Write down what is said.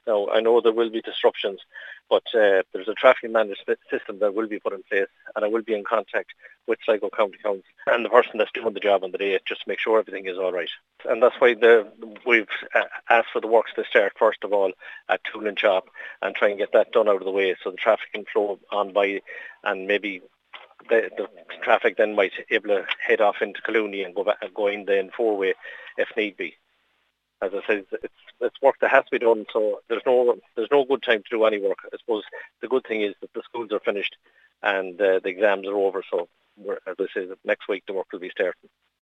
Now, I know there will be disruptions, but there's a traffic management system that will be put in place, and I will be in contact with Sligo County Council and the person that's doing the job on the day just to make sure everything is all right. And that's why we've asked for the works to start, first of all, at Tool and Chop and try and get that done out of the way so the traffic can flow on by, and maybe the traffic then might be able to head off into Colooney and go in the four-way if need be. As I said, it's work that has to be done, so there's no good time to do any work. I suppose the good thing is that the schools are finished and the exams are over, so as I said, next week the work will be starting.